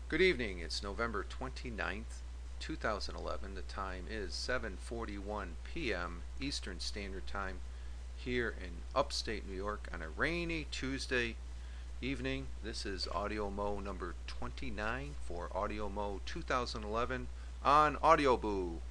Good evening. It's November 29th, 2011. The time is 7:41 p.m. Eastern Standard Time here in upstate New York on a rainy Tuesday evening. This is Audio Mo number 29 for Audio Mo 2011 on Audio Boo.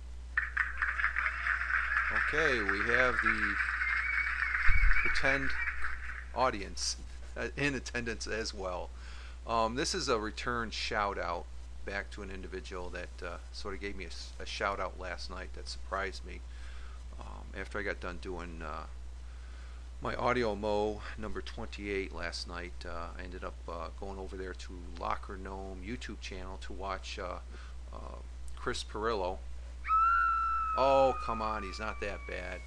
Okay, we have the pretend audience in attendance as well. This is a return shout out back to an individual that sort of gave me a shout out last night that surprised me. After I got done doing my Audio Mo number 28 last night, I ended up going over there to Locker Gnome YouTube channel to watch Chris Pirillo. Oh, come on, he's not that bad.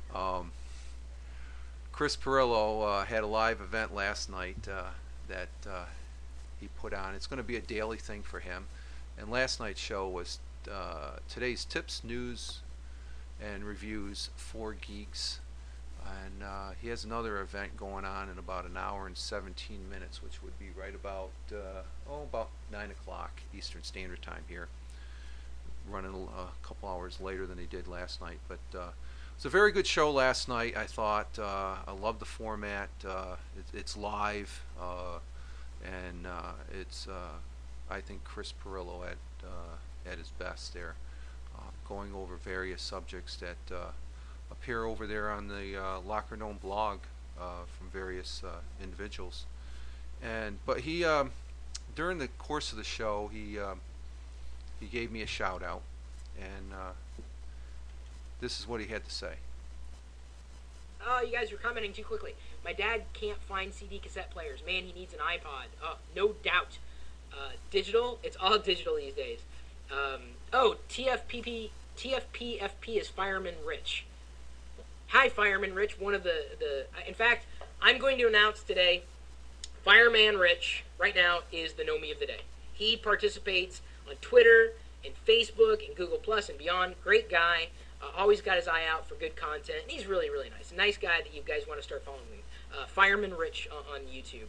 Chris Pirillo had a live event last night that he put on. It's going to be a daily thing for him. And last night's show was today's tips, news, and reviews for geeks. And he has another event going on in about an hour and 17 minutes, which would be right about about 9 o'clock Eastern Standard Time here. Running a couple hours later than he did last night, but it's a very good show last night. I thought I love the format. It's live, and it's I think Chris Pirillo at his best there, going over various subjects that appear over there on the Locker Gnome blog from various individuals. But he during the course of the show he gave me a shout out, and this is what he had to say. Oh, you guys are commenting too quickly. My dad can't find CD cassette players. Man, he needs an iPod. No doubt. Digital? It's all digital these days. TFPFP is Fireman Rich. Hi, Fireman Rich. One of the in fact, I'm going to announce today, Fireman Rich, right now, is the Nomi of the day. He participates on Twitter and Facebook and Google Plus and beyond. Great guy. Always got his eye out for good content. And he's really, really nice. A nice guy that you guys want to start following. Fireman Rich on YouTube.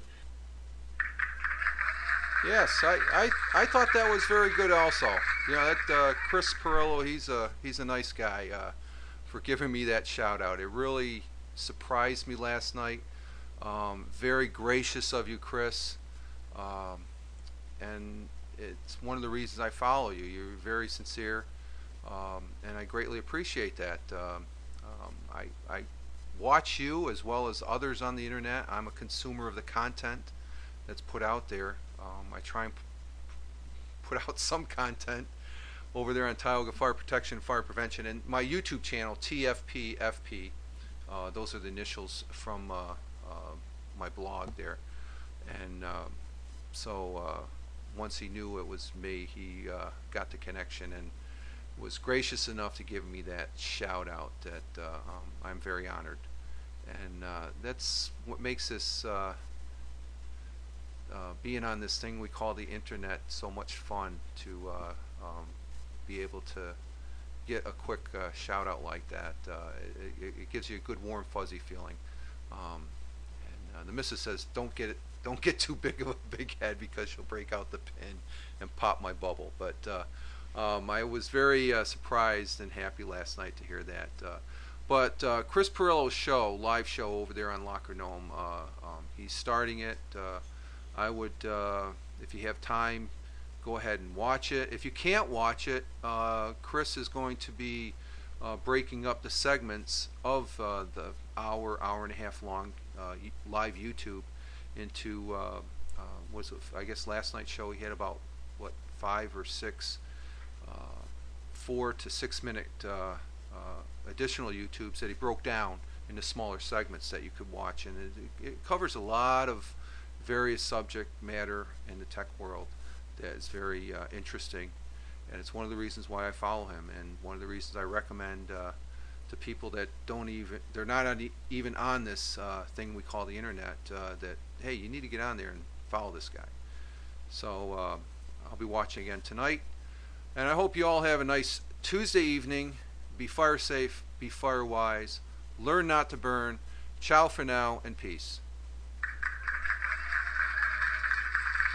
Yes, I thought that was very good also. You know, that Chris Pirillo, he's a nice guy for giving me that shout out. It really surprised me last night. Very gracious of you, Chris. And it's one of the reasons I follow you. You're very sincere, and I greatly appreciate that. I watch you as well as others on the internet. I'm a consumer of the content that's put out there. I try and put out some content over there on Tioga Fire Protection and Fire Prevention, and my YouTube channel, TFPFP. Those are the initials from my blog there, and so once he knew it was me, he got the connection and was gracious enough to give me that shout out that I'm very honored. And that's what makes this being on this thing we call the internet so much fun, to be able to get a quick shout out like that. It gives you a good warm fuzzy feeling. And the missus says, don't get too big of a big head because she'll break out the pin and pop my bubble. But I was very surprised and happy last night to hear that. But Chris Pirillo's show, live show over there on Locker Gnome, he's starting it. I would, if you have time, go ahead and watch it. If you can't watch it, Chris is going to be breaking up the segments of the hour and a half long live YouTube into I guess last night's show he had about 5 or 6 4 to 6 minute additional YouTubes that he broke down into smaller segments that you could watch, and it covers a lot of various subject matter in the tech world that is very interesting, and it's one of the reasons why I follow him, and one of the reasons I recommend to people that they're not even on this thing we call the internet, that hey, you need to get on there and follow this guy. So I'll be watching again tonight, and I hope you all have a nice Tuesday evening. Be fire safe, be fire wise, learn not to burn. Ciao for now, and peace.